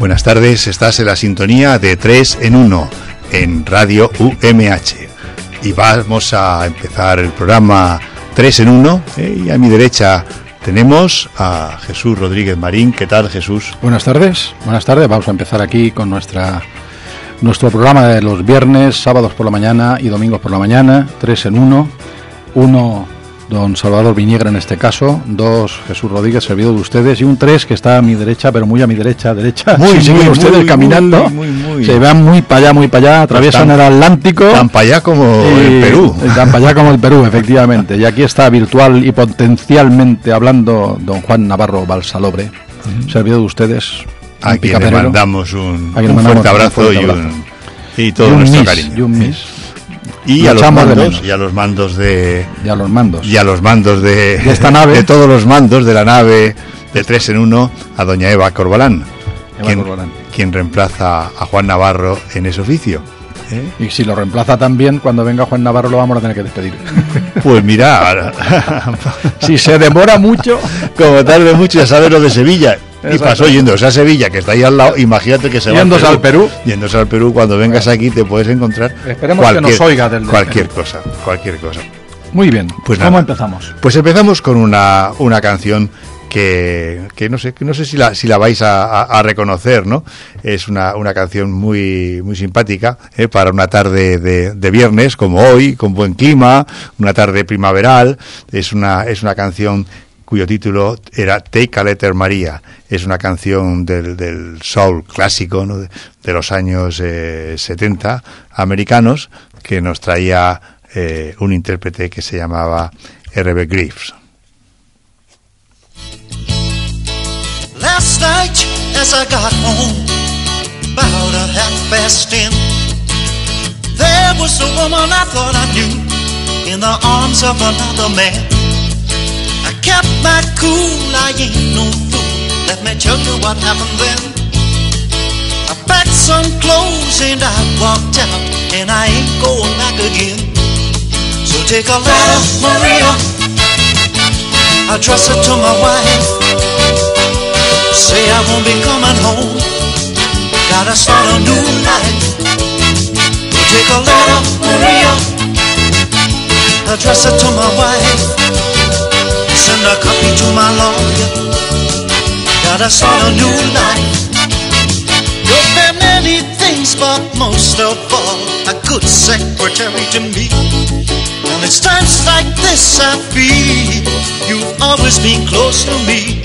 Buenas tardes, estás en la sintonía de 3 en 1 en Radio UMH y vamos a empezar el programa 3 en 1 y a mi derecha tenemos a Jesús Rodríguez Marín. ¿Qué tal, Jesús? Buenas tardes, vamos a empezar aquí con nuestro programa de los viernes, sábados por la mañana y domingos por la mañana, 3 en 1, 1 don Salvador Viniegra en este caso, 2 Jesús Rodríguez, servidor de ustedes, y un 3 que está a mi derecha, pero muy a mi derecha, muy, si siguen ustedes caminando, muy. Se van muy para allá, atraviesan el Atlántico. Tan para allá como el Perú. Tan para allá como el Perú, efectivamente. Y aquí está virtual y potencialmente hablando don Juan Navarro Balsalobre, servidor de ustedes. A quien le mandamos un fuerte abrazo y todo nuestro cariño. Y un mis. Y a los mandos de esta nave, de todos los mandos de la nave de 3 en 1, a doña Eva Corbalán, quien reemplaza a Juan Navarro en ese oficio. Y si lo reemplaza también, cuando venga Juan Navarro lo vamos a tener que despedir. Pues mira, si se demora mucho, como tarde mucho, ya sabes lo de Sevilla. Y pasó yéndose a Sevilla, que está ahí al lado. Imagínate que se va al Perú. Yéndose al Perú, cuando vengas aquí te puedes encontrar. Esperemos que nos oiga cualquier cosa. Muy bien, pues ¿cómo empezamos? Pues empezamos con una canción que no sé si la vais a reconocer, ¿no? Es una canción muy simpática, para una tarde de viernes como hoy, con buen clima, una tarde primaveral. Es una canción cuyo título era Take a Letter Maria. Es una canción del soul clásico, ¿no? de los años 70 americanos, que nos traía un intérprete que se llamaba R.B. Griffiths. Last night as I got home, about 10:30, there was a woman I thought I knew in the arms of another man. I kept my cool, I ain't no fool. Let me tell you what happened then. I packed some clothes and I walked out, and I ain't going back again. So take a letter, Maria, address it to my wife. Say I won't be coming home, gotta start a new life. Take a letter, Maria, address it to my wife. Send a copy to my lawyer, gotta start a new life. You've been many things, but most of all, a good secretary to me. And it's times like this I feel you've always been close to me.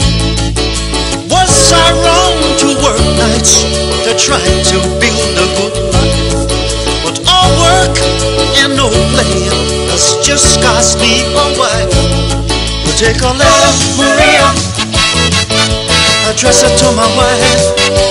Was I wrong to work nights to try to build a good life? But all work and no play has just cost me a wife. But take a letter, Maria, address it to my wife.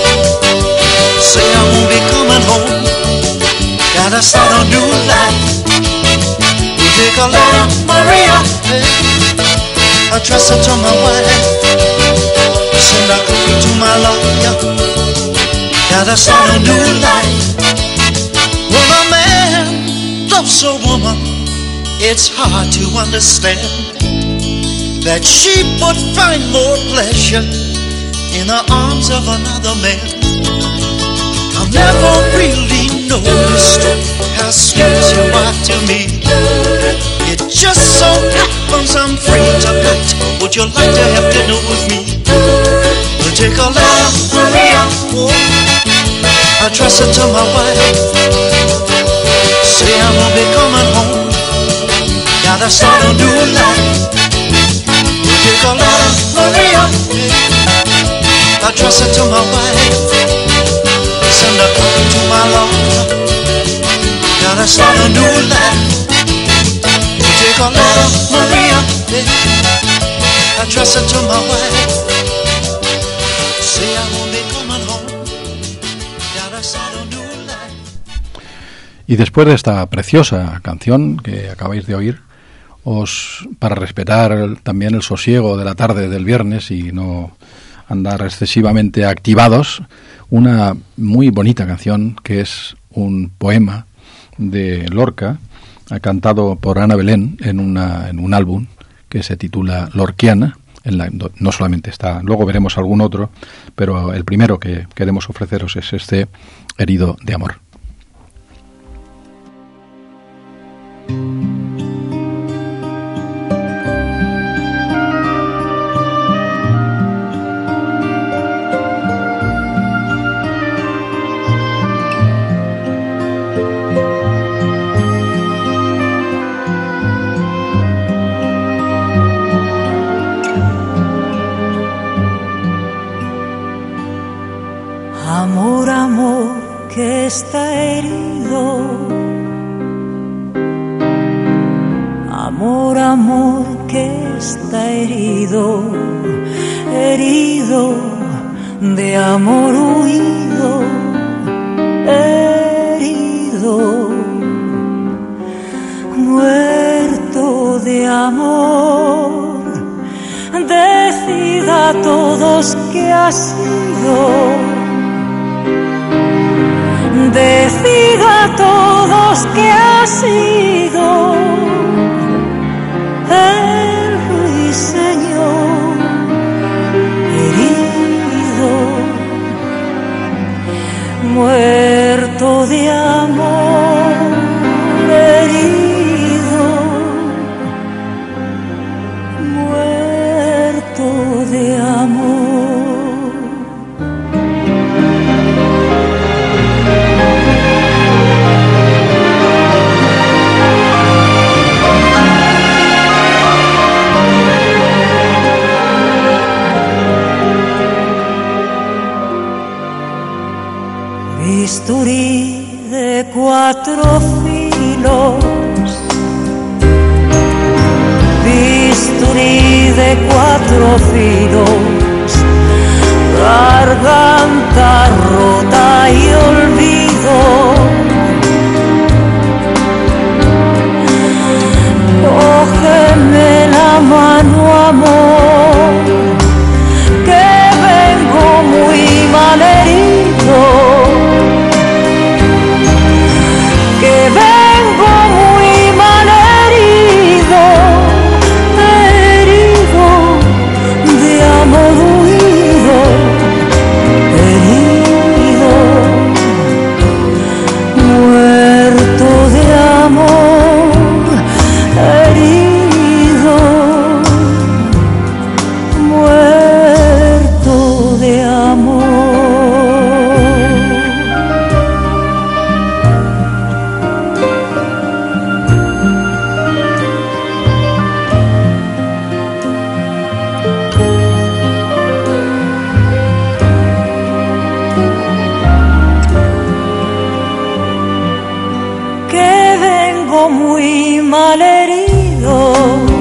Say I won't be coming home, gotta start a new life. But take a letter, Maria, address it to my wife. Send a copy to my lawyer, gotta start a new life. When a man loves a woman, it's hard to understand that she would find more pleasure in the arms of another man. I've never really noticed how sweet you are to me. It just so happens I'm free tonight. Would you like to have dinner with me? We'll take a letter, Maria, address it to my wife. Say I won't be coming home, gotta start a new life. We'll take a letter, Maria, address it to my wife. Send a copy to my lawyer, gotta start a new life. We'll take a letter, Maria, address it to my wife. Say I won't be coming home, gotta start a new life. Y después de esta preciosa canción que acabáis de oír, para respetar también el sosiego de la tarde del viernes y no andar excesivamente activados, una muy bonita canción que es un poema de Lorca, cantado por Ana Belén en un álbum que se titula Lorquiana, no solamente está, luego veremos algún otro, pero el primero que queremos ofreceros es este Herido de amor. Amor, amor que está herido. Amor, amor que está herido. Herido de amor huido. Herido, muerto de amor. Decid a todos que ha sido. Decid a todos que ha sido el ruiseñor herido, muerto de amor, herido, muerto de amor. Bisturí de 4 filos, bisturí de 4 filos, garganta rota y olvido. Cógeme la mano, amor, que vengo muy mal herido. Que vengo muy mal herido, herido de amor huido, herido, muerto de amor, herido, muerto de amor. Muy mal herido,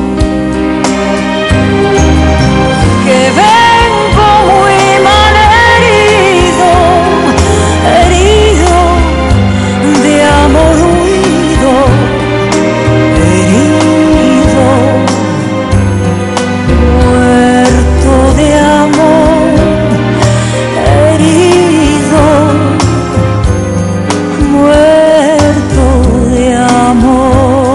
que vengo muy mal herido, herido de amor huido, herido, muerto de amor, herido, muerto de amor.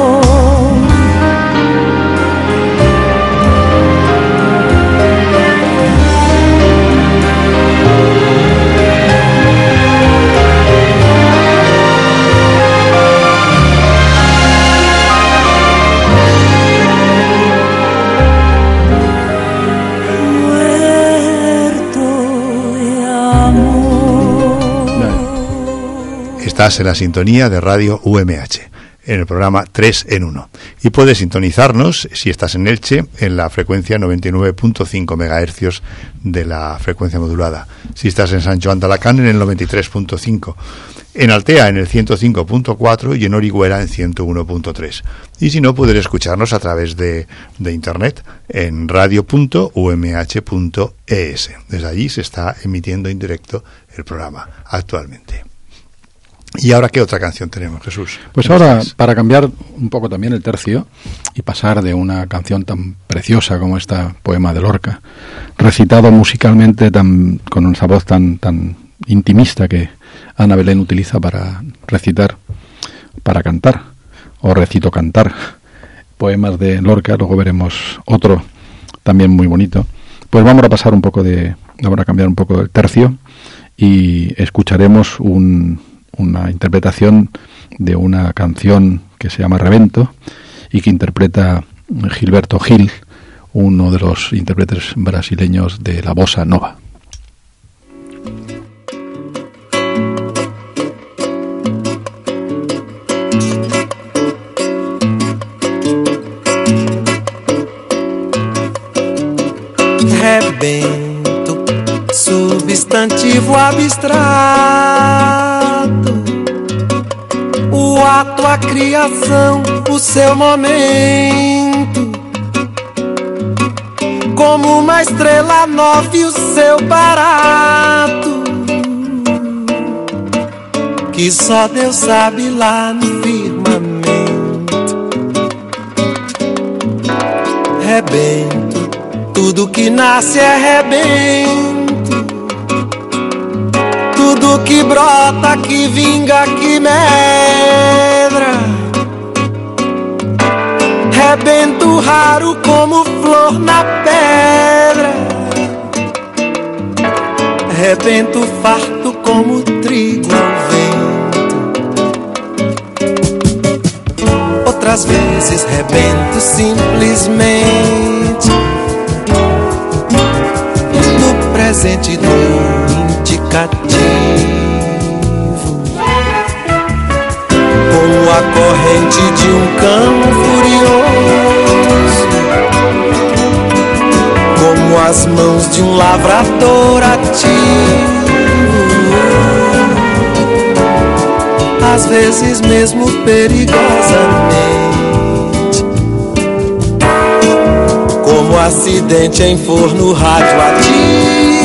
Estás en la sintonía de Radio UMH, en el programa 3 en 1. Y puedes sintonizarnos, si estás en Elche, en la frecuencia 99.5 MHz de la frecuencia modulada. Si estás en Sant Joan d'Alacant, en el 93.5. En Altea, en el 105.4 y en Orihuela, en 101.3. Y si no, puedes escucharnos a través de internet en radio.umh.es. Desde allí se está emitiendo en directo el programa actualmente. ¿Y ahora qué otra canción tenemos, Jesús? Pues ahora, para cambiar un poco también el tercio y pasar de una canción tan preciosa como esta Poema de Lorca, recitado musicalmente con esa voz tan intimista que Ana Belén utiliza para recitar, para cantar, o recito cantar, poemas de Lorca. Luego veremos otro también muy bonito. Pues vamos a cambiar un poco el tercio y escucharemos una interpretación de una canción que se llama Rebento y que interpreta Gilberto Gil, uno de los intérpretes brasileños de la bossa nova. Rebento, substantivo abstrato, o ato, a criação, o seu momento, como uma estrela nova e o seu barato, que só Deus sabe lá no firmamento. Rebento, tudo que nasce é rebento, tudo que brota, que vinga, que medra. Rebento raro como flor na pedra, rebento farto como trigo ao vento. Outras vezes rebento simplesmente no presente do indicativo, como a corrente de um cão furioso, como as mãos de um lavrador ativo, às vezes mesmo perigosamente, como acidente em forno radioativo,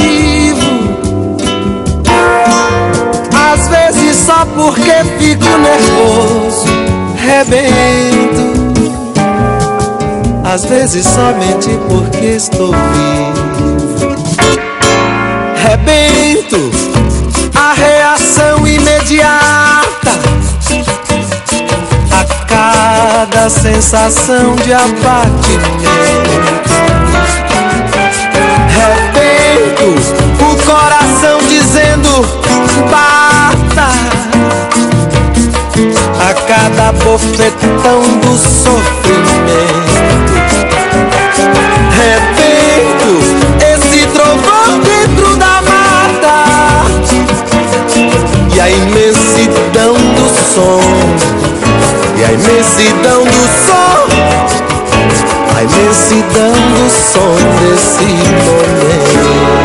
às vezes só porque fico nervoso, rebento, às vezes somente porque estou vivo. Rebento, a reação imediata a cada sensação de abatimento. Rebento, o coração dizendo bata a cada bofetão do sofrimento. Rebento, esse trovão dentro da mata e a imensidão do som, e a imensidão do som, a imensidão do som desse momento.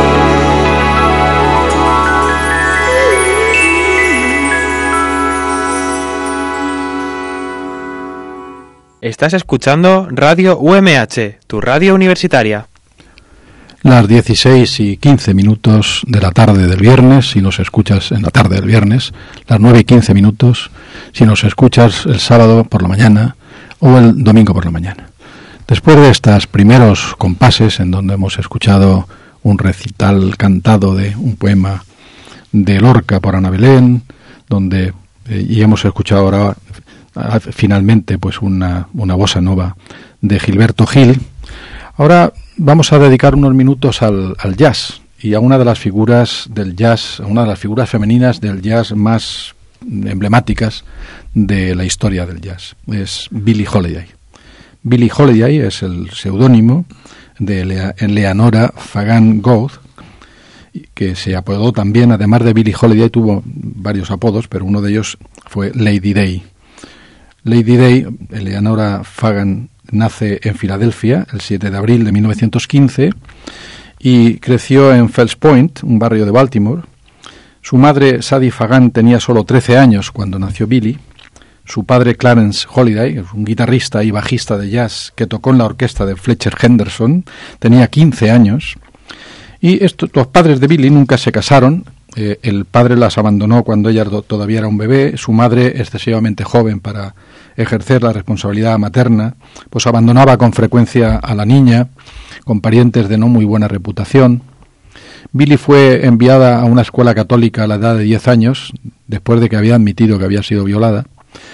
Estás escuchando Radio UMH, tu radio universitaria. Las 16:15 de la tarde del viernes, si nos escuchas en la tarde del viernes, las 9:15 si nos escuchas el sábado por la mañana o el domingo por la mañana. Después de estos primeros compases en donde hemos escuchado un recital cantado de un poema de Lorca por Ana Belén, donde y hemos escuchado ahora finalmente pues una bossa nova de Gilberto Gil. Ahora vamos a dedicar unos minutos al jazz y a una de las figuras del jazz, a una de las figuras femeninas del jazz más emblemáticas de la historia del jazz. Es Billie Holiday. Billie Holiday es el seudónimo de Eleanora Fagan Gould, que se apodó también, además de Billie Holiday, tuvo varios apodos, pero uno de ellos fue Lady Day. Lady Day, Eleanora Fagan, nace en Filadelfia el 7 de abril de 1915 y creció en Fells Point, un barrio de Baltimore. Su madre, Sadie Fagan, tenía solo 13 años cuando nació Billie. Su padre, Clarence Holiday, un guitarrista y bajista de jazz que tocó en la orquesta de Fletcher Henderson, tenía 15 años. Y los padres de Billie nunca se casaron. El padre las abandonó cuando ella todavía era un bebé. Su madre, excesivamente joven para ejercer la responsabilidad materna, pues abandonaba con frecuencia a la niña, con parientes de no muy buena reputación. Billie fue enviada a una escuela católica a la edad de 10 años, después de que había admitido que había sido violada,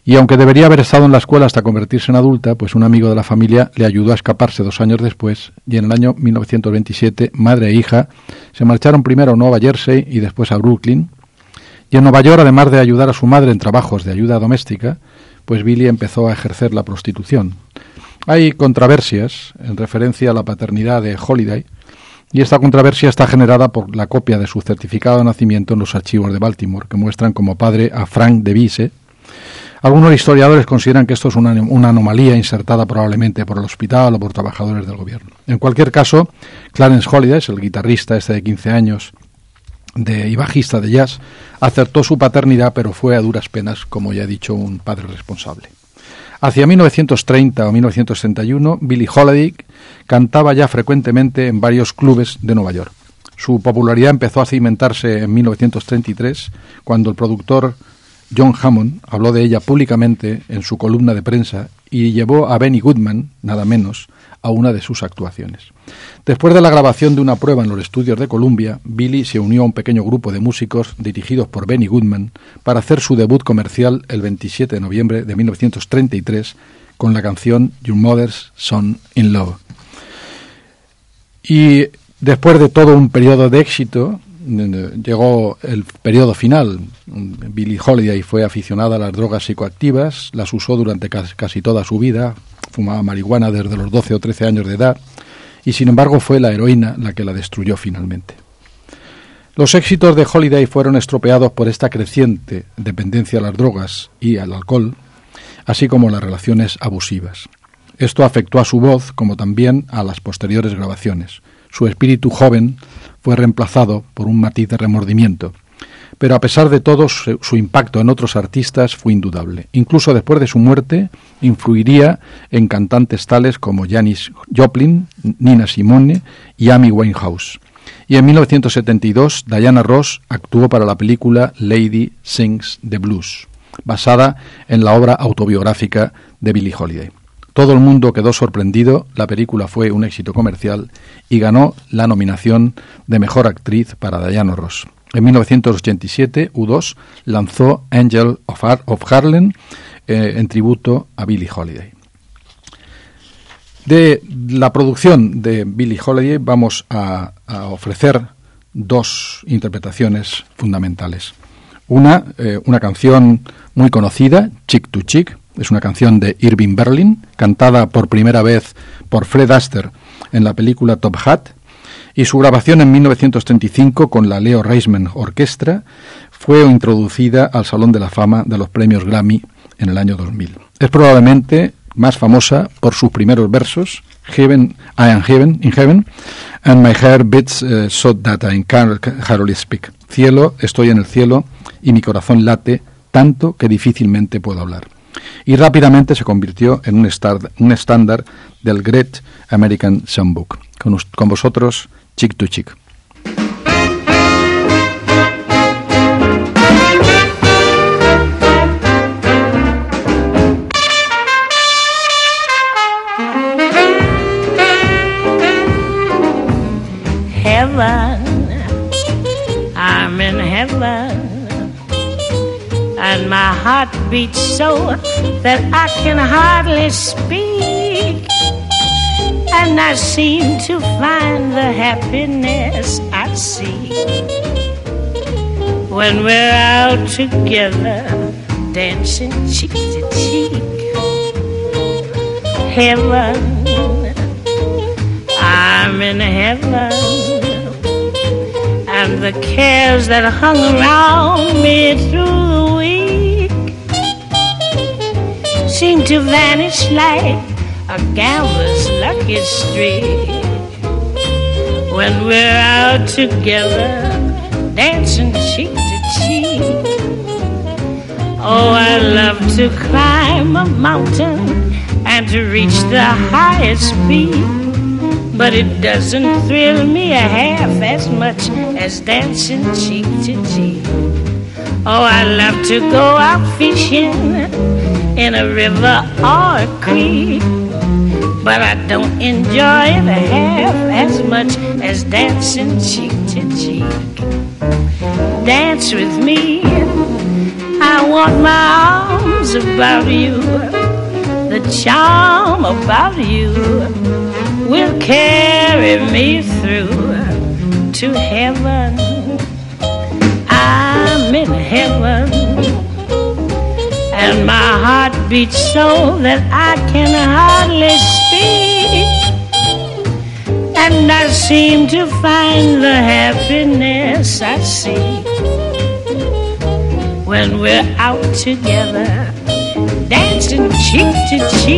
Y aunque debería haber estado en la escuela hasta convertirse en adulta, pues un amigo de la familia le ayudó a escaparse 2 años después, y en el año 1927, madre e hija se marcharon primero a Nueva Jersey y después a Brooklyn. Y en Nueva York, además de ayudar a su madre en trabajos de ayuda doméstica, pues Billie empezó a ejercer la prostitución. Hay controversias en referencia a la paternidad de Holiday, y esta controversia está generada por la copia de su certificado de nacimiento en los archivos de Baltimore, que muestran como padre a Frank DeVise. Algunos historiadores consideran que esto es una anomalía insertada probablemente por el hospital o por trabajadores del gobierno. En cualquier caso, Clarence Holiday, el guitarrista de 15 años y bajista de jazz, acertó su paternidad, pero fue a duras penas, como ya he dicho, un padre responsable. Hacia 1930 o 1961, Billie Holiday cantaba ya frecuentemente en varios clubes de Nueva York. Su popularidad empezó a cimentarse en 1933, cuando el productor John Hammond habló de ella públicamente en su columna de prensa y llevó a Benny Goodman, nada menos, a una de sus actuaciones. Después de la grabación de una prueba en los estudios de Columbia, Billie se unió a un pequeño grupo de músicos dirigidos por Benny Goodman para hacer su debut comercial el 27 de noviembre de 1933 con la canción Your Mother's Son in Love. Y después de todo un periodo de éxito, llegó el periodo final. Billie Holiday fue aficionada a las drogas psicoactivas, las usó durante casi toda su vida, fumaba marihuana desde los 12 o 13 años de edad, y sin embargo fue la heroína la que la destruyó finalmente. Los éxitos de Holiday fueron estropeados por esta creciente dependencia a las drogas y al alcohol, así como las relaciones abusivas. Esto afectó a su voz, como también a las posteriores grabaciones. Su espíritu joven fue reemplazado por un matiz de remordimiento, pero a pesar de todo su impacto en otros artistas fue indudable. Incluso después de su muerte influiría en cantantes tales como Janis Joplin, Nina Simone y Amy Winehouse. Y en 1972 Diana Ross actuó para la película Lady Sings the Blues, basada en la obra autobiográfica de Billie Holiday. Todo el mundo quedó sorprendido, la película fue un éxito comercial y ganó la nominación de Mejor Actriz para Diana Ross. En 1987, U2 lanzó Angel of Harlem en tributo a Billie Holiday. De la producción de Billie Holiday vamos a ofrecer 2 interpretaciones fundamentales. Una canción muy conocida, Chick to Chick, es una canción de Irving Berlin, cantada por primera vez por Fred Astaire en la película Top Hat, y su grabación en 1935 con la Leo Reisman Orquestra fue introducida al Salón de la Fama de los Premios Grammy en el año 2000. Es probablemente más famosa por sus primeros versos, I am in heaven, and my heart beats so that I can't hardly speak. Cielo, estoy en el cielo, y mi corazón late tanto que difícilmente puedo hablar. Y rápidamente se convirtió en un estándar del Great American Songbook. Con vosotros, Chick to Chick. Heaven, I'm in heaven. And my heart beats so that I can hardly speak. And I seem to find the happiness I seek when we're out together, dancing cheek to cheek. Heaven, I'm in heaven. And the cares that hung around me through the week seem to vanish like a gambler's lucky streak when we're out together, dancing cheek to cheek. Oh, I love to climb a mountain and to reach the highest peak, but it doesn't thrill me a half as much as dancing cheek to cheek. Oh, I love to go out fishing in a river or a creek, but I don't enjoy it a half as much as dancing cheek to cheek. Dance with me, I want my arms about you. The charm about you will carry me through to heaven. I'm in heaven, and my heart beats so that I can hardly speak. And I seem to find the happiness I see when we're out together, dancing cheek to cheek.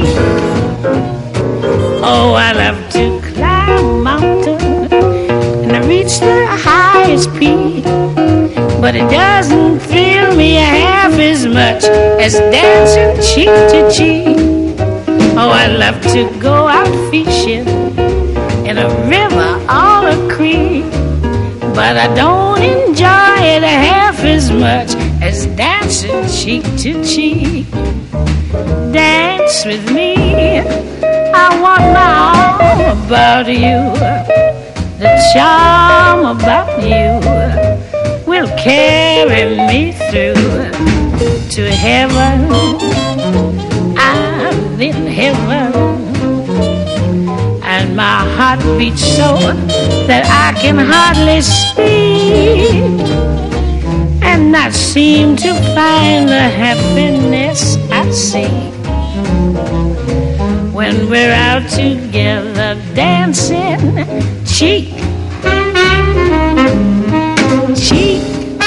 Oh, I love to climb a mountain and reach the highest peak, but it doesn't thrill me half as much as dancing cheek to cheek. Oh, I love to go out fishing in a river or a creek, but I don't enjoy it half as much as dancing cheek to cheek. Dance with me, I want my arm about you. The charm about you will carry me through to heaven. I'm in heaven, and my heart beats so that I can hardly speak. And I seem to find the happiness I see when we're out together, dancing cheek, cheek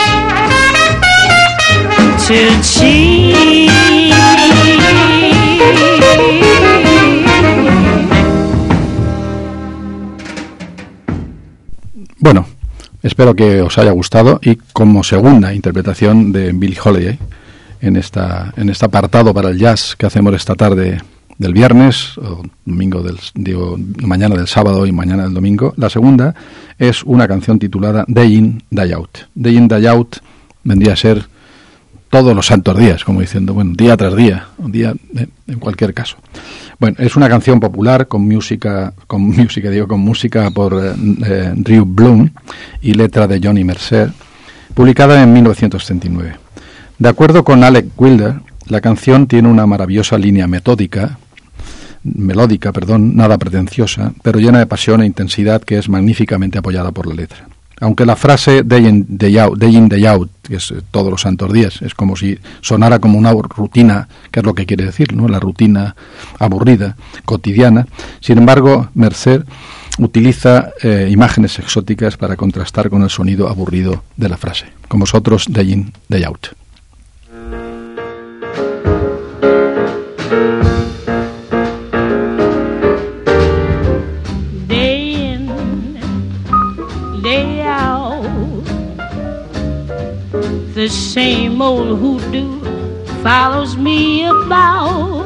to cheek. Bueno, espero que os haya gustado, y como segunda interpretación de Billie Holiday en este apartado para el jazz que hacemos esta tarde del viernes, o domingo mañana del sábado y mañana del domingo, la segunda es una canción titulada Day In, Day Out. Day In, Day Out vendría a ser todos los santos días, como diciendo, bueno, día tras día, un día en cualquier caso. Bueno, es una canción popular con música por Drew Bloom y letra de Johnny Mercer, publicada en 1939. De acuerdo con Alec Wilder, la canción tiene una maravillosa línea melódica, nada pretenciosa, pero llena de pasión e intensidad, que es magníficamente apoyada por la letra. Aunque la frase day in, day out, que es todos los santos días, es como si sonara como una rutina, que es lo que quiere decir, ¿no? La rutina aburrida, cotidiana. Sin embargo, Mercer utiliza imágenes exóticas para contrastar con el sonido aburrido de la frase. Con vosotros, day in, day out. The same old hoodoo follows me about.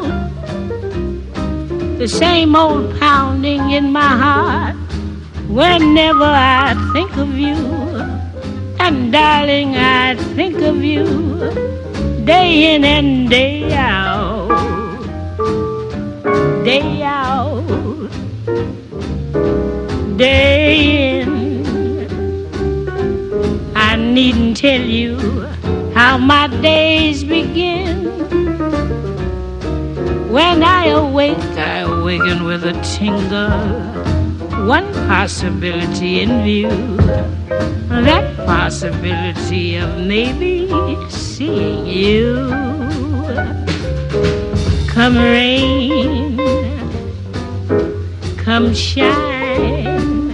The same old pounding in my heart whenever I think of you. And darling, I think of you day in and day out. Day out. Day in. I needn't tell you how my days begin. When I awaken with a tingle, one possibility in view, that possibility of maybe seeing you. Come rain, come shine,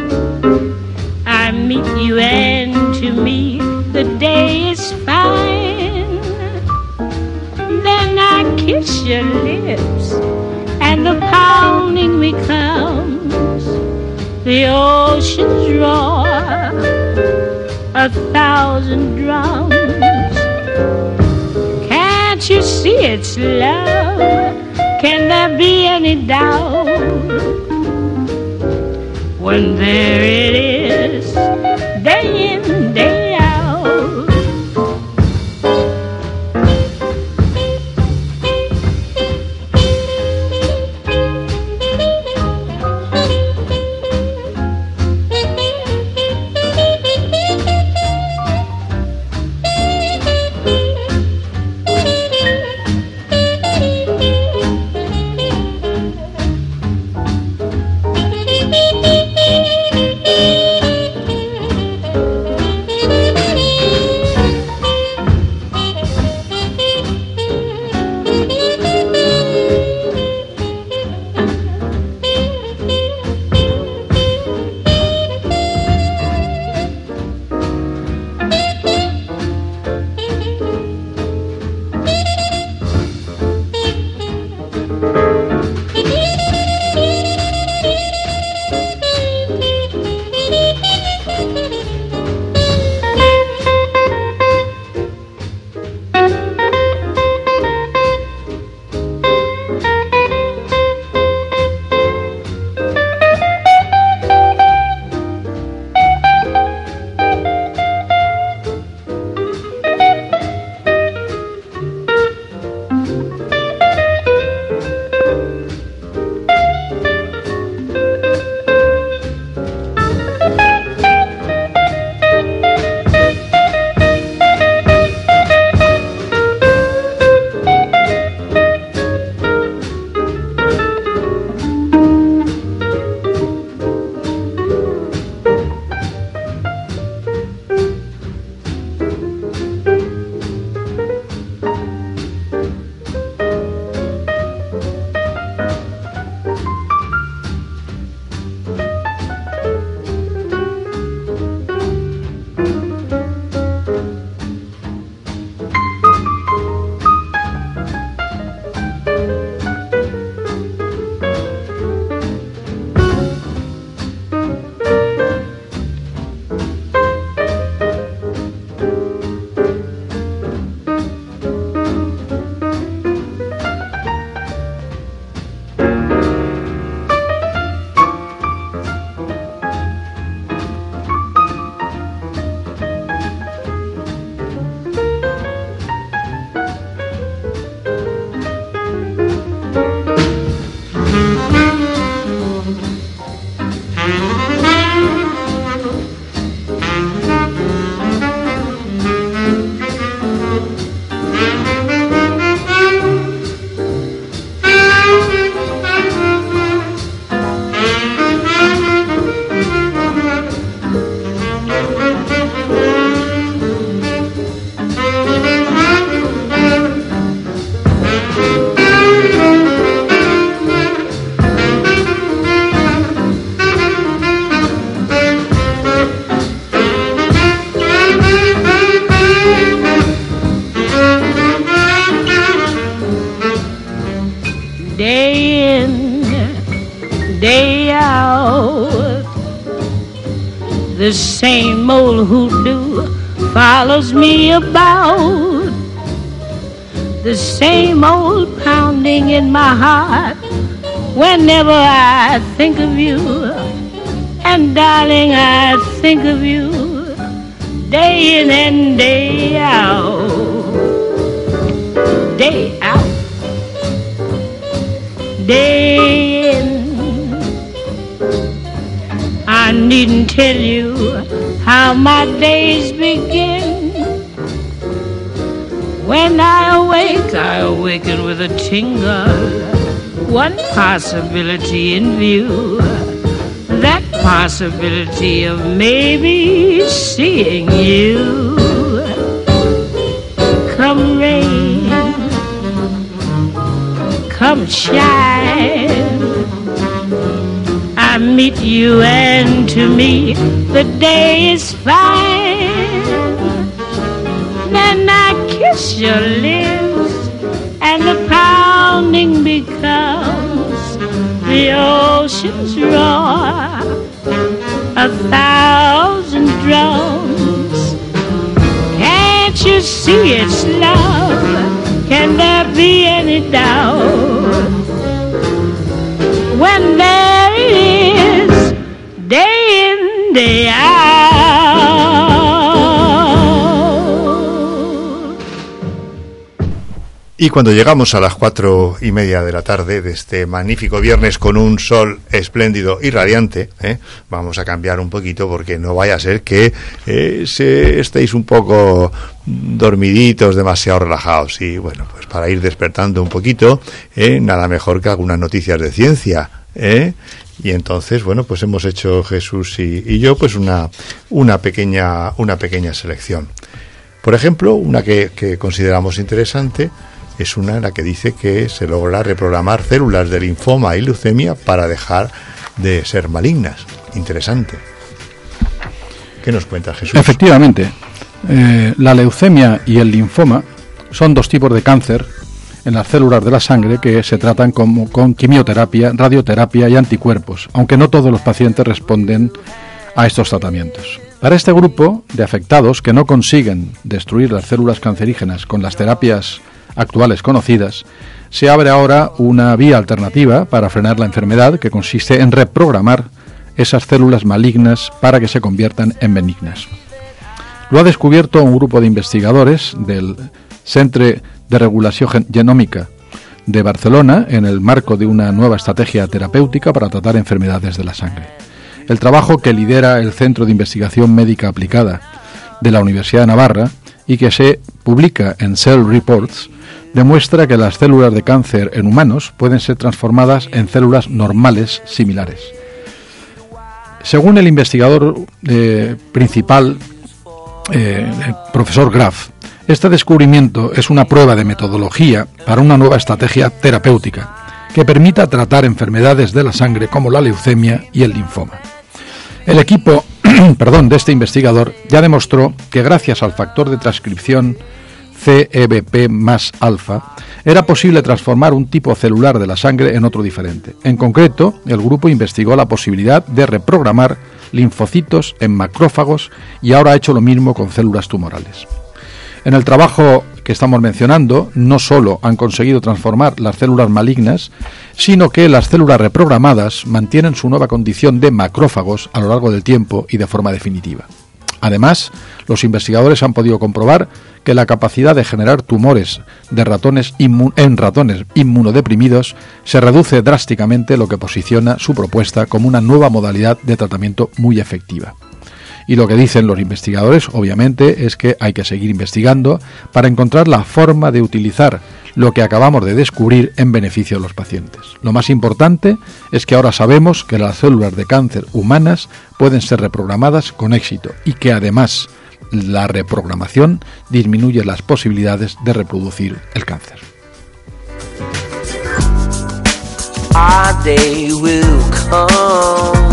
I meet you, and to me the day is fine. Then I kiss your lips and the pounding becomes the ocean's roar, 1,000 drums. Can't you see it's love? Can there be any doubt? When there it is, day in, day out. day out. The same old hoodoo follows me about. The same old pounding in my heart whenever I think of you. And darling, I think of you day in and day out. Day out. Day in. I needn't tell you how my days begin. When I awaken with a tingle. One possibility in view. That possibility of maybe seeing you. Come rain, come shine, I meet you and to me the day is fine. Then I kiss your lips and the pounding becomes the ocean's roar, 1,000 drums. Can't you see it's love? Can there be any doubt? When there it is, day in, day out. Y cuando llegamos a las 4:30 de la tarde de este magnífico viernes con un sol espléndido y radiante, vamos a cambiar un poquito porque no vaya a ser que estéis un poco dormiditos, demasiado relajados. Y bueno, pues para ir despertando un poquito, nada mejor que algunas noticias de ciencia, y entonces, bueno, pues hemos hecho Jesús y yo pues una pequeña selección. Por ejemplo, una que consideramos interesante es una en la que dice que se logra reprogramar células de linfoma y leucemia para dejar de ser malignas. Interesante. ¿Qué nos cuenta Jesús? Efectivamente, la leucemia y el linfoma son dos tipos de cáncer en las células de la sangre que se tratan con quimioterapia, radioterapia y anticuerpos, aunque no todos los pacientes responden a estos tratamientos. Para este grupo de afectados que no consiguen destruir las células cancerígenas con las terapias actuales conocidas, se abre ahora una vía alternativa para frenar la enfermedad que consiste en reprogramar esas células malignas para que se conviertan en benignas. Lo ha descubierto un grupo de investigadores del Centre de Regulación Genómica de Barcelona en el marco de una nueva estrategia terapéutica para tratar enfermedades de la sangre. El trabajo que lidera el Centro de Investigación Médica Aplicada de la Universidad de Navarra y que se publica en Cell Reports demuestra que las células de cáncer en humanos pueden ser transformadas en células normales similares. Según el investigador principal, el profesor Graf, este descubrimiento es una prueba de metodología para una nueva estrategia terapéutica que permita tratar enfermedades de la sangre como la leucemia y el linfoma. El equipo de este investigador ya demostró que gracias al factor de transcripción CEBP más alfa, era posible transformar un tipo celular de la sangre en otro diferente. En concreto, el grupo investigó la posibilidad de reprogramar linfocitos en macrófagos y ahora ha hecho lo mismo con células tumorales. En el trabajo que estamos mencionando, no solo han conseguido transformar las células malignas, sino que las células reprogramadas mantienen su nueva condición de macrófagos a lo largo del tiempo y de forma definitiva. Además, los investigadores han podido comprobar que la capacidad de generar tumores de ratones en ratones inmunodeprimidos se reduce drásticamente, lo que posiciona su propuesta como una nueva modalidad de tratamiento muy efectiva. Y lo que dicen los investigadores, obviamente, es que hay que seguir investigando para encontrar la forma de utilizar lo que acabamos de descubrir en beneficio de los pacientes. Lo más importante es que ahora sabemos que las células de cáncer humanas pueden ser reprogramadas con éxito y que además la reprogramación disminuye las posibilidades de reproducir el cáncer. Our day will come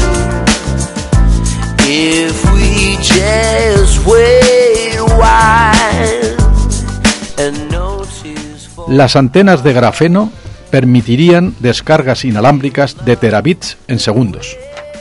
if we just wait a while and notice. Las antenas de grafeno permitirían descargas inalámbricas de terabits en segundos.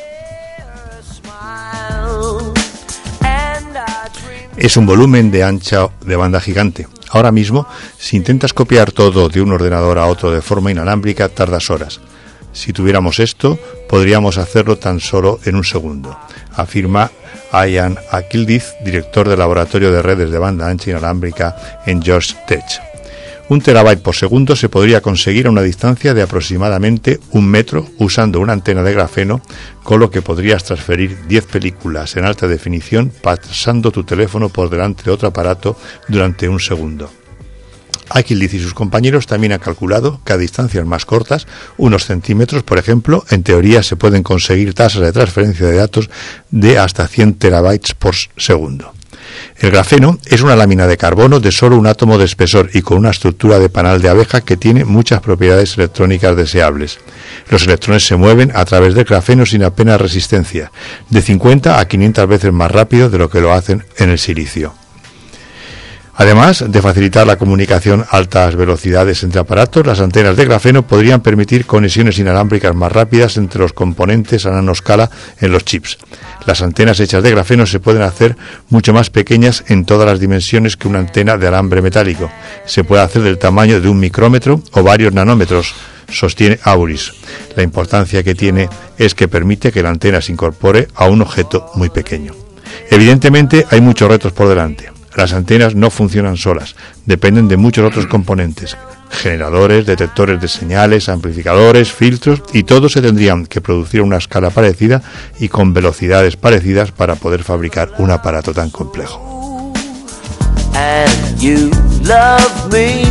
Es un volumen de ancha de banda gigante. Ahora mismo, si intentas copiar todo de un ordenador a otro de forma inalámbrica, tardas horas. Si tuviéramos esto, podríamos hacerlo tan solo en un segundo, afirma Ian Akildiz, director del Laboratorio de Redes de Banda Ancha Inalámbrica en Georgia Tech. 1 terabyte por segundo se podría conseguir a una distancia de aproximadamente 1 metro usando una antena de grafeno, con lo que podrías transferir 10 películas en alta definición pasando tu teléfono por delante de otro aparato durante 1 segundo. Akildiz y sus compañeros también han calculado que a distancias más cortas, unos centímetros, por ejemplo, en teoría se pueden conseguir tasas de transferencia de datos de hasta 100 terabytes por segundo. El grafeno es una lámina de carbono de solo un átomo de espesor y con una estructura de panal de abeja que tiene muchas propiedades electrónicas deseables. Los electrones se mueven a través del grafeno sin apenas resistencia, de 50 a 500 veces más rápido de lo que lo hacen en el silicio. Además de facilitar la comunicación a altas velocidades entre aparatos, las antenas de grafeno podrían permitir conexiones inalámbricas más rápidas entre los componentes a nanoscala en los chips. Las antenas hechas de grafeno se pueden hacer mucho más pequeñas en todas las dimensiones que una antena de alambre metálico. Se puede hacer del tamaño de 1 micrómetro o varios nanómetros, sostiene Auris. La importancia que tiene es que permite que la antena se incorpore a un objeto muy pequeño. Evidentemente hay muchos retos por delante. Las antenas no funcionan solas, dependen de muchos otros componentes, generadores, detectores de señales, amplificadores, filtros, y todos se tendrían que producir a una escala parecida y con velocidades parecidas para poder fabricar un aparato tan complejo. And you love me,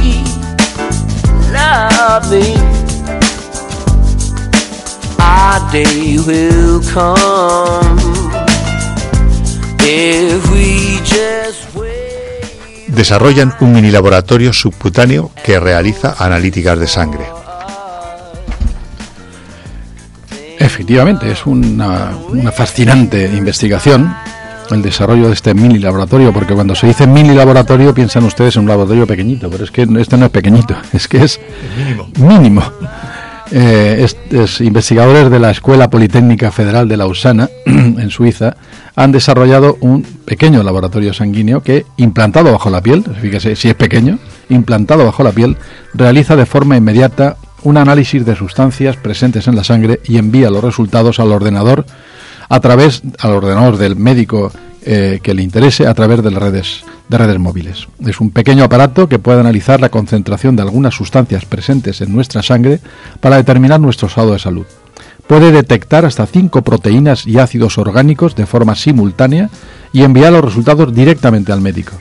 our day will come if we just desarrollan un mini laboratorio subcutáneo que realiza analíticas de sangre. Efectivamente, es una fascinante investigación el desarrollo de este mini laboratorio, porque cuando se dice mini laboratorio piensan ustedes en un laboratorio pequeñito, pero es que este no es pequeñito, es que es mínimo. Investigadores de la Escuela Politécnica Federal de Lausana, en Suiza, han desarrollado un pequeño laboratorio sanguíneo que, implantado bajo la piel, fíjese si es pequeño, implantado bajo la piel, realiza de forma inmediata un análisis de sustancias presentes en la sangre y envía los resultados al ordenador del médico que le interese a través de las redes móviles. Es un pequeño aparato que puede analizar la concentración de algunas sustancias presentes en nuestra sangre para determinar nuestro estado de salud. Puede detectar hasta 5 proteínas y ácidos orgánicos de forma simultánea y enviar los resultados directamente al médico.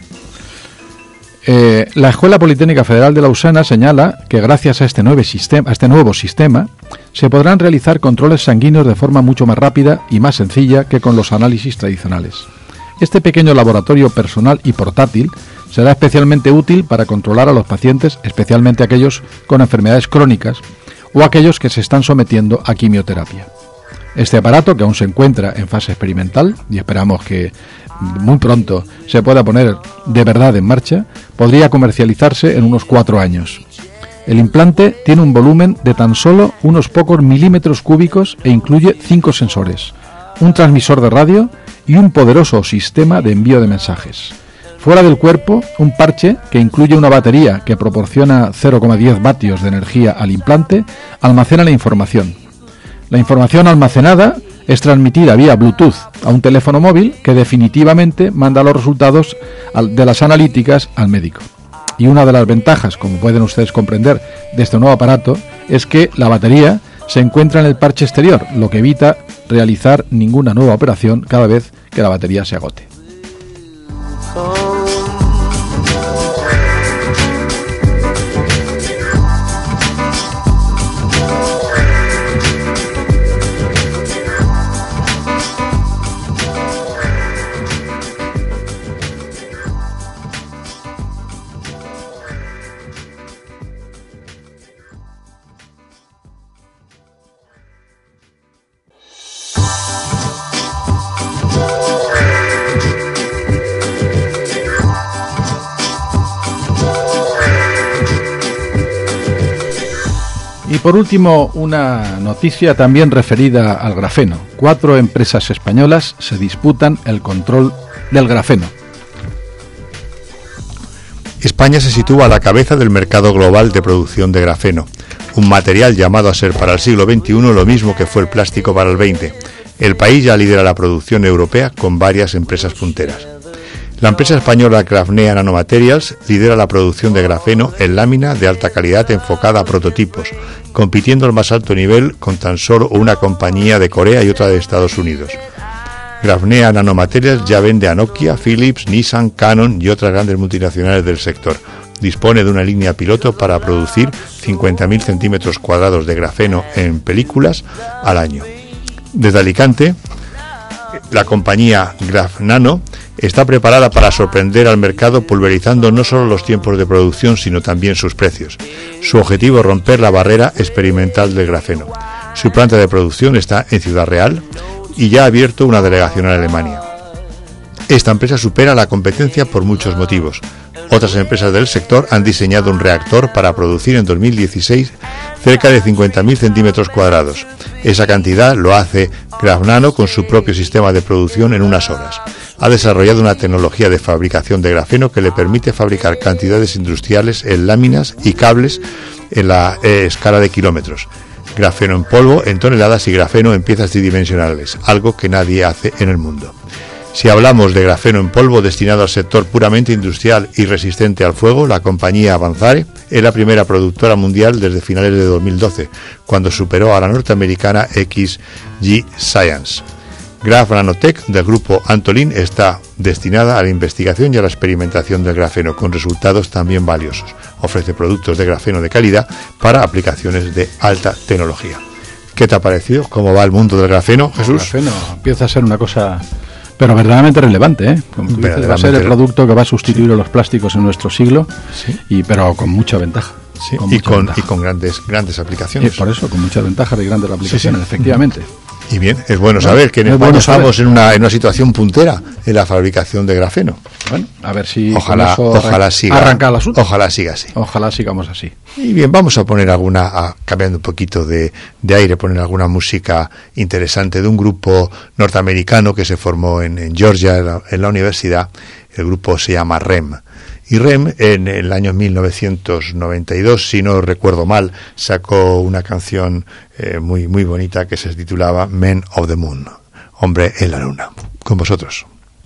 La Escuela Politécnica Federal de Lausana señala que gracias a este nuevo sistema se podrán realizar controles sanguíneos de forma mucho más rápida y más sencilla que con los análisis tradicionales. Este pequeño laboratorio personal y portátil será especialmente útil para controlar a los pacientes, especialmente aquellos con enfermedades crónicas o aquellos que se están sometiendo a quimioterapia. Este aparato, que aún se encuentra en fase experimental y esperamos que muy pronto se pueda poner de verdad en marcha, podría comercializarse en unos 4 años. El implante tiene un volumen de tan solo unos pocos milímetros cúbicos e incluye 5 sensores, un transmisor de radio y un poderoso sistema de envío de mensajes. Fuera del cuerpo, un parche que incluye una batería que proporciona 0,10 vatios de energía al implante almacena la información. La información almacenada es transmitida vía Bluetooth a un teléfono móvil que definitivamente manda los resultados de las analíticas al médico. Y una de las ventajas, como pueden ustedes comprender, de este nuevo aparato es que la batería se encuentra en el parche exterior, lo que evita realizar ninguna nueva operación cada vez que la batería se agote. por último, una noticia también referida al grafeno. 4 empresas españolas se disputan el control del grafeno. España se sitúa a la cabeza del mercado global de producción de grafeno, un material llamado a ser para el siglo XXI lo mismo que fue el plástico para el XX. El país ya lidera la producción europea con varias empresas punteras. La empresa española Grafnea Nanomaterials lidera la producción de grafeno en lámina de alta calidad enfocada a prototipos, compitiendo al más alto nivel con tan solo una compañía de Corea y otra de Estados Unidos. Grafnea Nanomaterials ya vende a Nokia, Philips, Nissan, Canon y otras grandes multinacionales del sector. Dispone de una línea piloto para producir 50.000 centímetros cuadrados de grafeno en películas al año. Desde Alicante, la compañía Grafnano está preparada para sorprender al mercado pulverizando no solo los tiempos de producción sino también sus precios. Su objetivo es romper la barrera experimental del grafeno. Su planta de producción está en Ciudad Real y ya ha abierto una delegación en Alemania. Esta empresa supera la competencia por muchos motivos. Otras empresas del sector han diseñado un reactor para producir en 2016 cerca de 50.000 centímetros cuadrados. Esa cantidad lo hace Grafnano con su propio sistema de producción en unas horas. Ha desarrollado una tecnología de fabricación de grafeno que le permite fabricar cantidades industriales en láminas y cables en la escala de kilómetros. Grafeno en polvo, en toneladas y grafeno en piezas tridimensionales, algo que nadie hace en el mundo. Si hablamos de grafeno en polvo destinado al sector puramente industrial y resistente al fuego, la compañía Avanzare es la primera productora mundial desde finales de 2012, cuando superó a la norteamericana XG Science. Graf Nanotech del grupo Antolin está destinada a la investigación y a la experimentación del grafeno con resultados también valiosos. Ofrece productos de grafeno de calidad para aplicaciones de alta tecnología. ¿Qué te ha parecido? ¿Cómo va el mundo del grafeno, Jesús? El grafeno empieza a ser una cosa, pero verdaderamente relevante, ¿eh? Como tú dices, va a ser el producto que va a sustituir a los plásticos en nuestro siglo, pero con mucha ventaja. Sí, y con grandes aplicaciones. Por eso, con muchas ventajas y grandes aplicaciones, efectivamente. Y bien, es bueno saber que en España estamos en una situación puntera en la fabricación de grafeno. Bueno, a ver si ojalá siga, arranca el asunto. Ojalá siga así. Ojalá sigamos así. Y bien, vamos a poner cambiando un poquito de aire, poner alguna música interesante de un grupo norteamericano que se formó en Georgia, en la universidad. El grupo se llama REM. Y REM, en el año 1992, si no recuerdo mal, sacó una canción muy bonita que se titulaba Men of the Moon, Hombre en la Luna. Con vosotros.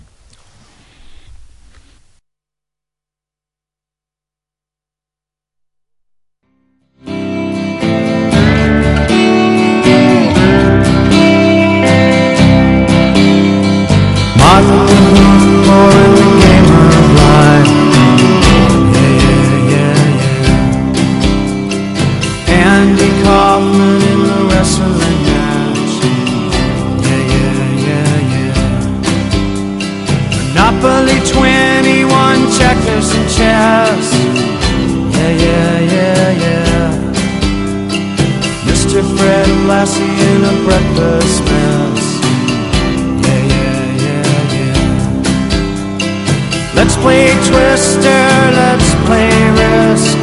Monopoly 21 checkers and chess. Yeah. Mr. Fred Lassie in a breakfast mess. Yeah. Let's play Twister, let's play Risk.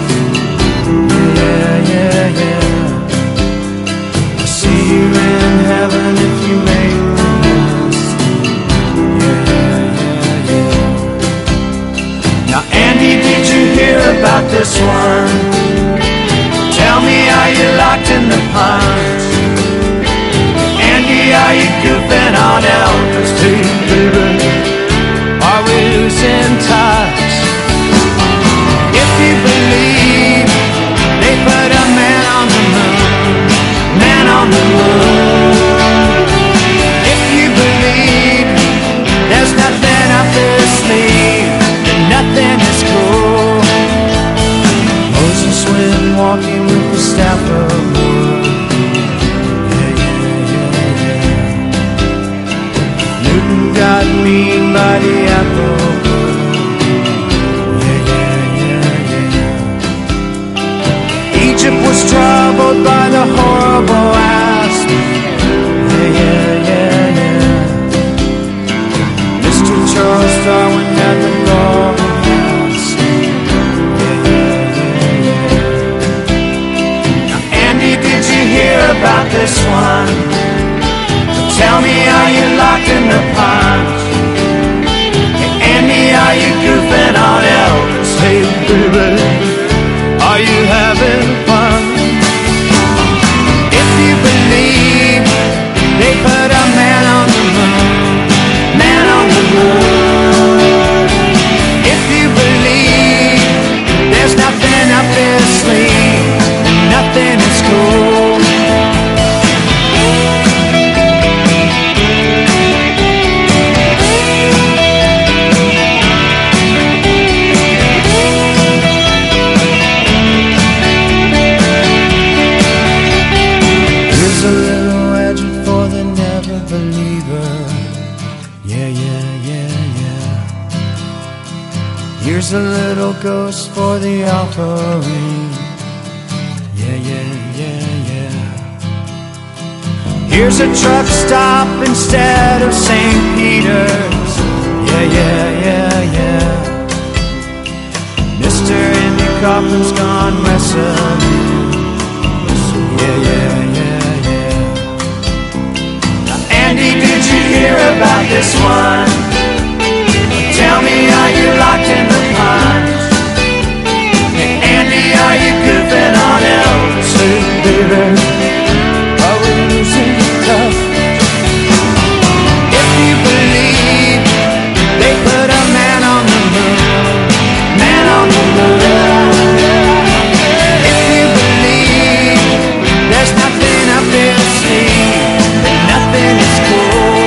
Yeah. I'll see you in heaven if you make the list. Now Andy, did you hear about this one? Tell me, are you locked in the punch? Andy, are you goofing on Elvis too, baby? Are we losing touch? If you believe they put a man on the moon, man on the moon. If you believe there's nothing up their sleeve, nothing is cool. Moses went walking with the staff of wood. Yeah. Newton got beaten by the apple wood. Yeah. Egypt was troubled by the horrible asp. Yeah. Mr. Charles Darwin had the law. Andy, fun. Tell me, are you locked in the pines? Hey, Andy, are you goofing on Elvis? Hey, baby, are you having fun? If you believe they put a man on the moon, man on the moon. If you believe there's nothing up his sleeve, nothing is cool. Here's a little legend for the never believer. Yeah, yeah, yeah, yeah. Here's a little ghost for the offering. Yeah, yeah, yeah, yeah. Here's a truck stop instead of St. Peter's. Yeah, yeah, yeah, yeah. Mr. Andy Kaufman's gone wrestling. Yeah, yeah, yeah, yeah. Now, Andy, did you hear about this one? Tell me, are you locked in the pines? Hey, Andy, are you goofing on Elvis? Hey, baby, are we losing tough? If you believe they put a man on the moon, man on the moon. If you believe there's nothing up their sleeve, then nothing is cool.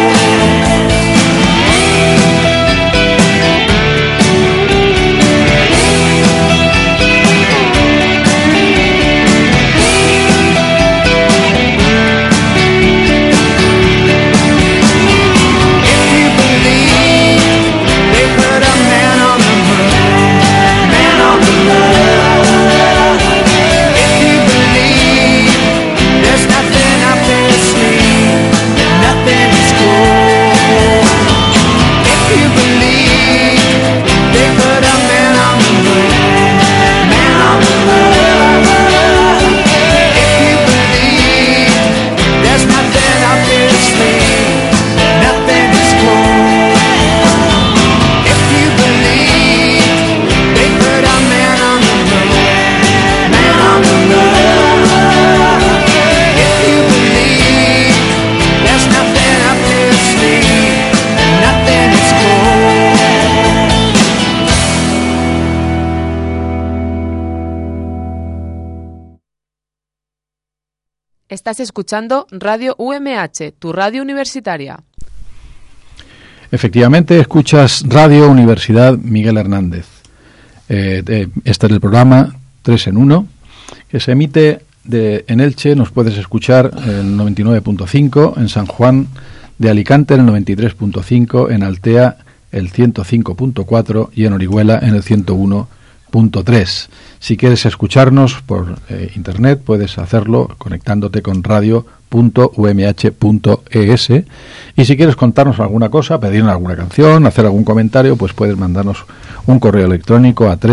Estás escuchando Radio UMH, tu radio universitaria. Efectivamente, escuchas Radio Universidad Miguel Hernández. Este es el programa 3 en 1, que se emite en Elche. Nos puedes escuchar en el 99.5, en San Juan de Alicante en el 93.5, en Altea el 105.4 y en Orihuela en el 101.3. Si quieres escucharnos por internet, puedes hacerlo conectándote con radio.umh.es, y si quieres contarnos alguna cosa, pedirnos alguna canción, hacer algún comentario, pues puedes mandarnos un correo electrónico a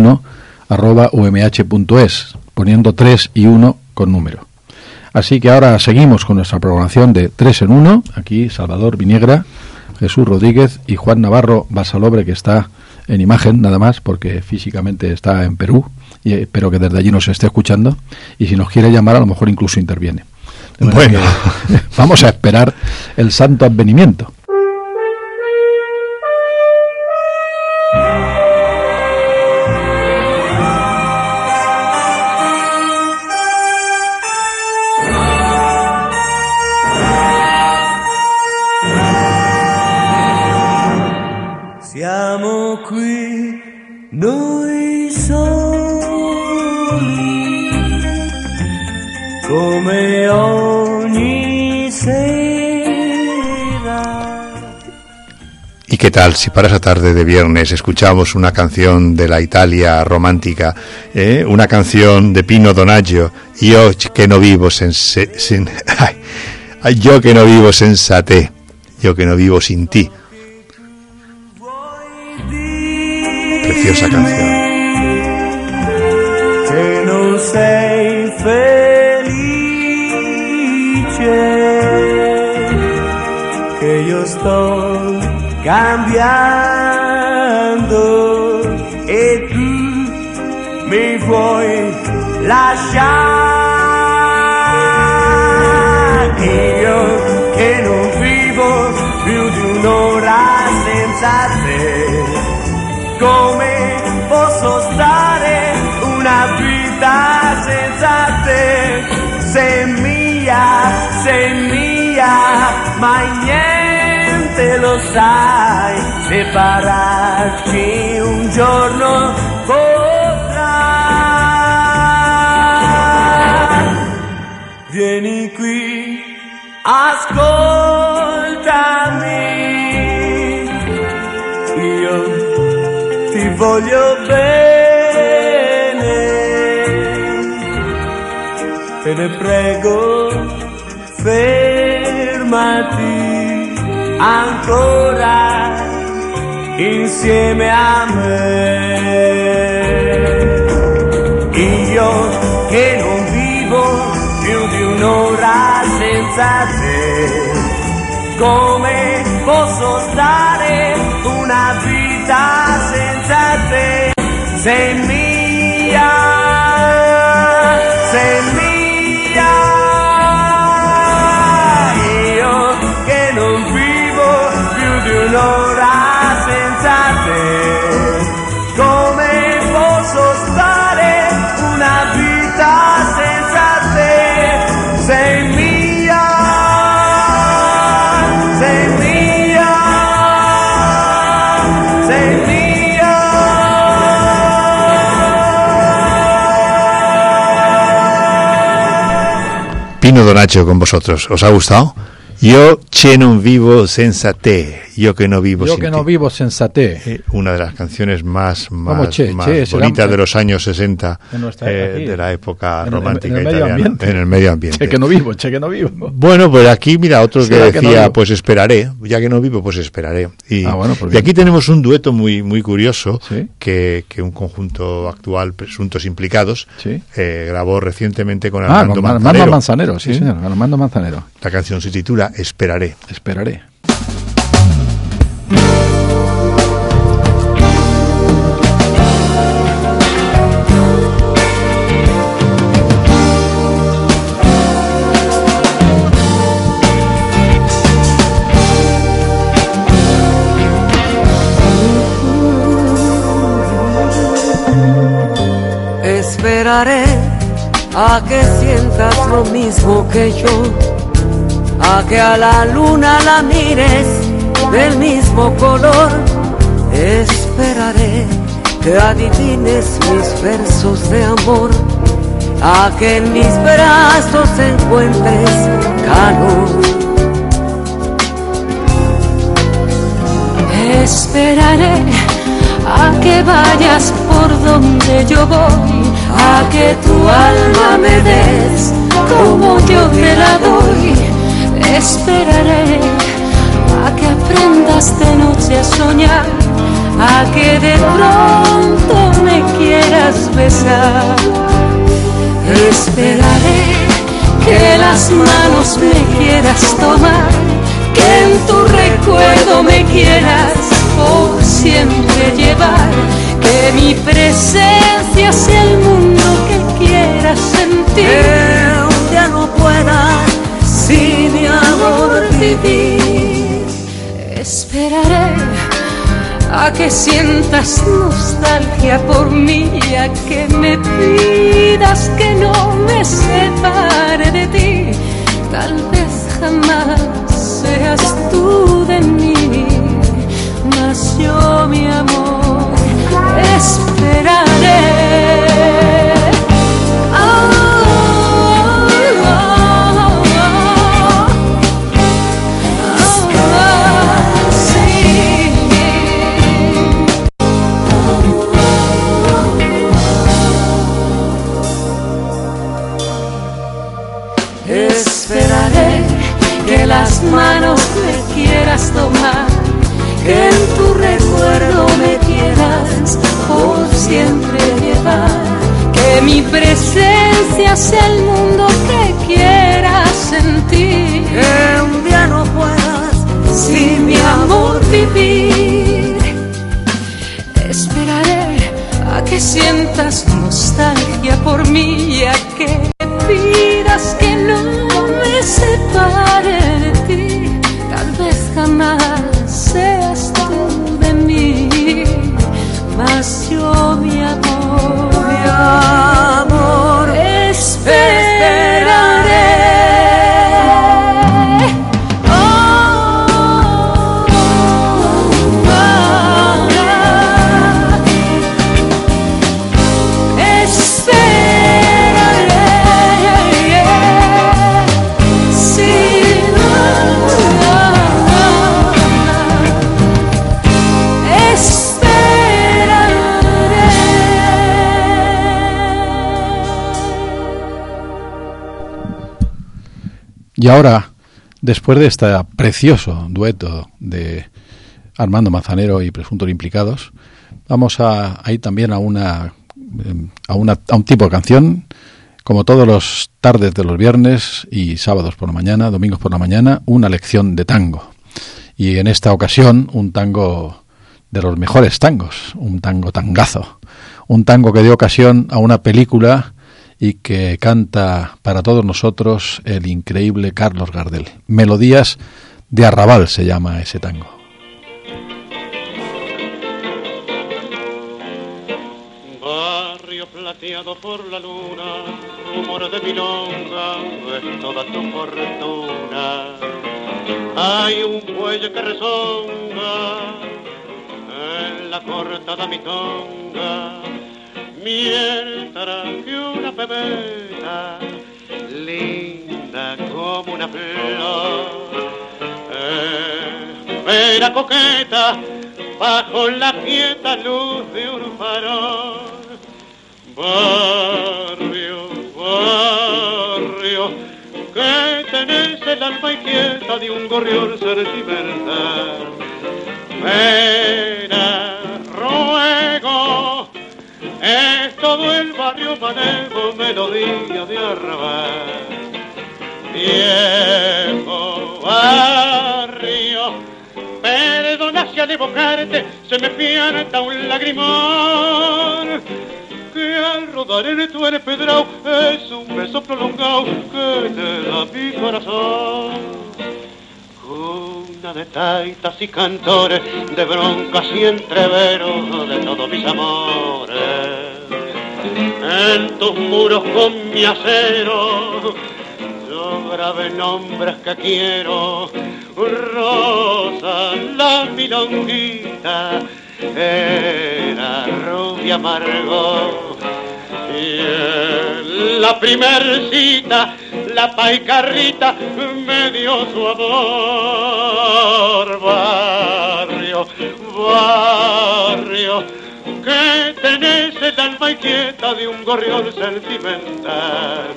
3en1@umh.es, poniendo 3 y 1 con número. Así que ahora seguimos con nuestra programación de 3 en 1. Aquí Salvador Viniegra, Jesús Rodríguez y Juan Navarro Basalobre, que está en imagen nada más, porque físicamente está en Perú, y espero que desde allí nos esté escuchando, y si nos quiere llamar a lo mejor incluso interviene. Bueno, vamos a esperar el santo advenimiento. Siamo qui noi soli, come ogni sera. ¿Y qué tal si para esa tarde de viernes escuchamos una canción de la Italia romántica, una canción de Pino Donaggio, Io che no vivo yo que no vivo senza te, yo que no vivo sin ti? Preciosa canción. Che non sei felice, que yo estoy cambiando y tú me vuoi lasciare. Io che non vivo più di un'ora senza te, come posso stare una vita senza te? Sei mia, ma niente lo sai, separarci un giorno potrà. Vieni qui, ascoltami, io ti voglio bene, te ne prego, fermati ancora insieme a me. Io che non vivo più di un'ora senza te, come posso stare una vita senza te? Sei mia, sei mia. Io che non vivo più di un'ora senza te, come posso stare una vita senza te? Sei mia, sei mia, sei mia. Pino Donaggio con vosotros. ¿Os ha gustado? Yo che non vivo senza te. Yo que no vivo sin ti. vivo senza te. Una de las canciones más Che, bonitas de los años 60 de la época romántica italiana. En el medio ambiente. Che que no vivo. Bueno, pues aquí, mira, otro que ¿Será que decía, no pues esperaré. Ya que no vivo, pues esperaré. Y, pues y aquí tenemos un dueto muy muy curioso, ¿sí? que un conjunto actual, Presuntos Implicados, ¿sí? Grabó recientemente con Armando Manzanero. Armando Manzanero, sí, señor, Armando Manzanero. La canción se titula Esperaré. Esperaré. Esperaré a que sientas lo mismo que yo, a que a la luna la mires del mismo color. Esperaré que adivines mis versos de amor, a que en mis brazos encuentres calor. Esperaré a que vayas por donde yo voy, a que tu alma me des como yo te la doy. Esperaré a que aprendas de noche a soñar, a que de pronto me quieras besar. Esperaré que las manos me quieras tomar, que en tu recuerdo me quieras por siempre llevar, que mi presencia sea el mundo que quieras sentir, que un día no pueda sin mi amor vivir. Esperaré a que sientas nostalgia por mí, a que me pidas que no me separe de ti. Tal vez jamás seas tú de mí, mas yo, mi amor, esperaré. Esperaré que las manos me quieras tomar, que en tu recuerdo me quieras por siempre llevar, que mi presencia sea el mundo que quieras sentir. que un día no puedas sin mi amor vivir. Esperaré a que sientas nostalgia por mí y a que pidas que no me separe de ti. Tal vez jamás seas tú de mí, mas yo mi amor esperaré. Y ahora, después de este precioso dueto de Armando Manzanero y Presuntos Implicados, vamos a ir también a un tipo de canción, como todos los tardes de los viernes y sábados por la mañana, domingos por la mañana, una lección de tango. Y en esta ocasión, un tango de los mejores tangos, un tangazo, un tango que dio ocasión a una película y que canta para todos nosotros el increíble Carlos Gardel. Melodías de Arrabal se llama ese tango. Barrio plateado por la luna, rumor de milonga, es toda tu fortuna. Hay un cuello que rezonga en la cortada mitonga, mientras que una pebeta linda como una flor espera coqueta bajo la quieta luz de un farol. Barrio, barrio, que tenés el alma inquieta de un gorrión sentimental. Pena, ruego, es todo el barrio manejo, melodía de arrabal. Viejo barrio, perdona si al evocarte se me pianta un lagrimón, que al rodar en tu empedrado es un beso prolongado que te da mi corazón. Cuna de taitas y cantores, de broncas y entreveros de todos mis amores. En tus muros con mi acero yo grabé nombres que quiero. Rosa, la milonguita, era rubia amargo. Y en la primer cita, la paicarrita me dio su amor. Barrio, barrio, que tenés el alma inquieta de un gorrión sentimental.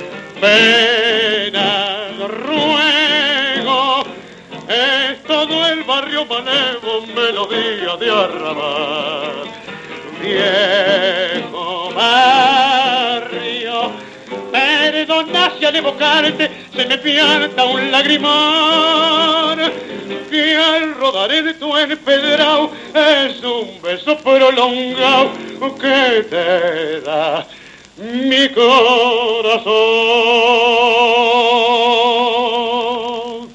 Pena, ruego, es todo el barrio manejo, melodía de arrabal. Viejo barrio, perdona si al evocarte se me pianta un lagrimón, que al rodar en tu empedrado es un beso prolongado que te da mi corazón.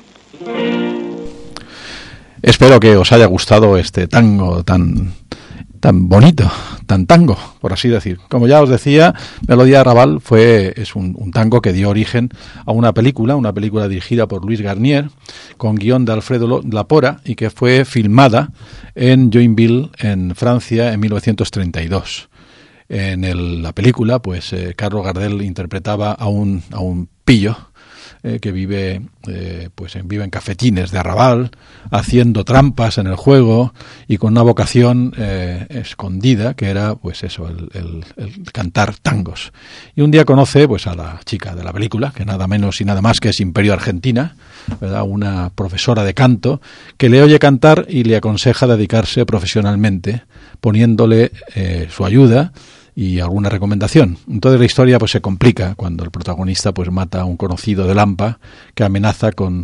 Espero que os haya gustado este tango tan bonito, tan tango, por así decir. Como ya os decía, Melodía de Arrabal es un tango que dio origen a una película dirigida por Luis Garnier, con guión de Alfredo Lapora, y que fue filmada en Joinville, en Francia, en 1932. En la película, pues Carlos Gardel interpretaba a un pillo que vive en cafetines de Arrabal, haciendo trampas en el juego y con una vocación escondida, que era pues eso, el cantar tangos. Y un día conoce pues a la chica de la película, que nada menos y nada más que es Imperio Argentina, ¿verdad? Una profesora de canto que le oye cantar y le aconseja dedicarse profesionalmente, poniéndole su ayuda y alguna recomendación. Entonces la historia pues se complica cuando el protagonista pues mata a un conocido de Lampa que amenaza con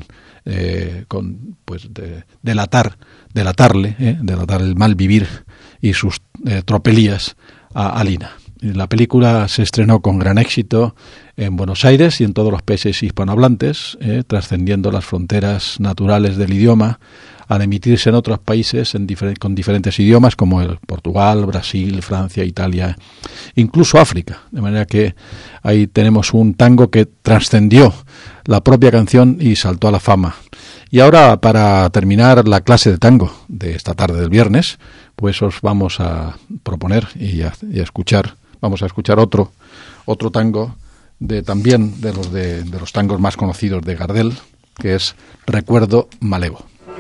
delatar el mal vivir y sus tropelías a Lina. La película se estrenó con gran éxito en Buenos Aires y en todos los países hispanohablantes, trascendiendo las fronteras naturales del idioma, al emitirse en otros países con diferentes idiomas como el Portugal, Brasil, Francia, Italia, incluso África. De manera que ahí tenemos un tango que trascendió la propia canción y saltó a la fama. Y ahora, para terminar la clase de tango de esta tarde del viernes, pues os vamos a proponer y a escuchar, vamos a escuchar otro tango también de los tangos más conocidos de Gardel, que es Recuerdo Malevo.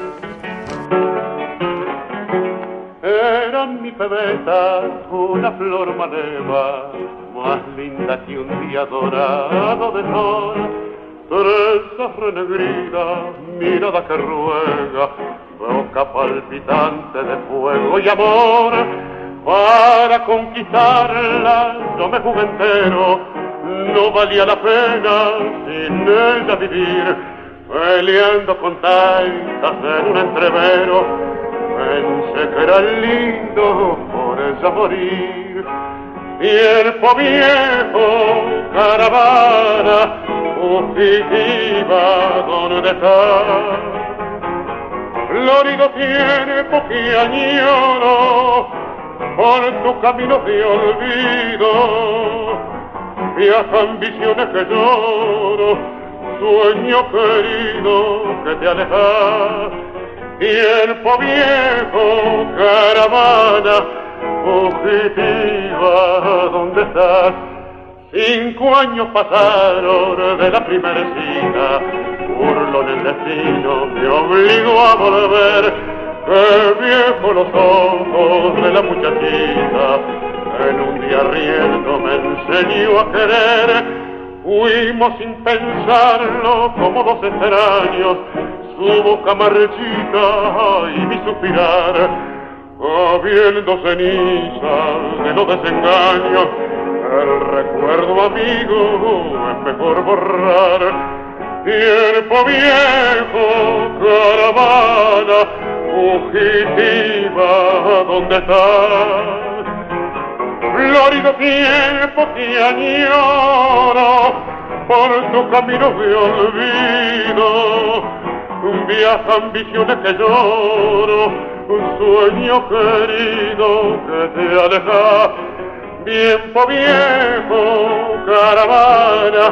Era mi pebeta una flor maleva, más linda que un día dorado de sol. Trenzas renegridas, mirada que ruega, boca palpitante de fuego y amor. Para conquistarla yo me jugué entero, no valía la pena sin ella vivir, peleando con tantas en un entrevero. Pensé que era lindo por ella morir. Tiempo viejo, caravana fugitiva, ¿dónde está? Florido tiempo que añoro por tu camino de olvido. Viajan visiones que lloro, sueño querido que te alejas. Tiempo viejo, caravana fugitiva, ¿dónde estás? 5 años pasaron de la primera cita, burlón el destino me obligó a volver. Qué viejos los ojos de la muchachita, en un día riendo me enseñó a querer. Fuimos sin pensarlo como dos extraños, su boca marchita y mi suspirar, habiendo cenizas de los desengaños, el recuerdo amigo es mejor borrar. Tiempo viejo, caravana fugitiva, ¿dónde estás? Florido tiempo que añoro por tu camino de olvido. Viajan visiones que lloro, un sueño querido que te aleja. Tiempo viejo, caravana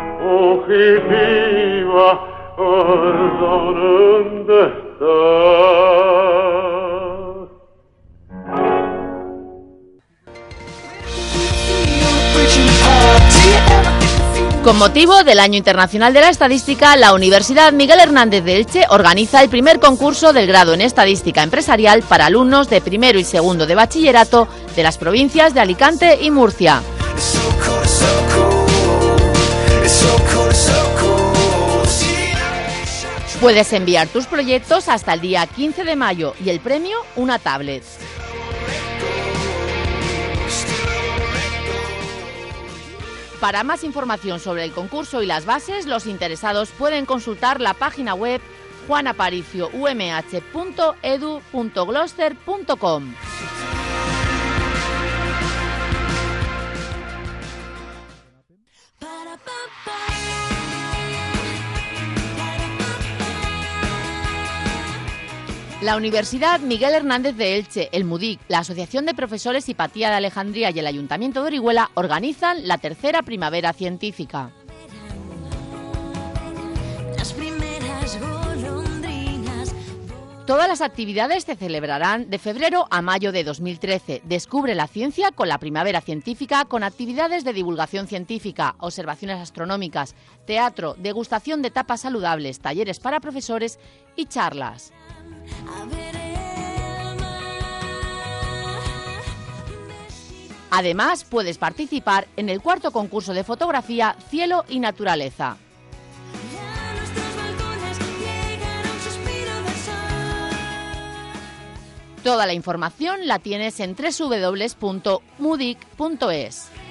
fugitiva, ¿dónde estás? Con motivo del Año Internacional de la Estadística, la Universidad Miguel Hernández de Elche organiza el primer concurso del grado en Estadística Empresarial para alumnos de primero y segundo de bachillerato de las provincias de Alicante y Murcia. Puedes enviar tus proyectos hasta el día 15 de mayo y el premio, una tablet. Para más información sobre el concurso y las bases, los interesados pueden consultar la página web juanaparicioumh.edu.gloster.com. La Universidad Miguel Hernández de Elche, el MUDIC, la Asociación de Profesores Hipatía de Alejandría y el Ayuntamiento de Orihuela organizan la tercera primavera científica. Todas las actividades se celebrarán de febrero a mayo de 2013. Descubre la ciencia con la primavera científica, con actividades de divulgación científica, observaciones astronómicas, teatro, degustación de tapas saludables, talleres para profesores y charlas. Además, puedes participar en el cuarto concurso de fotografía Cielo y Naturaleza. Toda la información la tienes en www.mudic.es.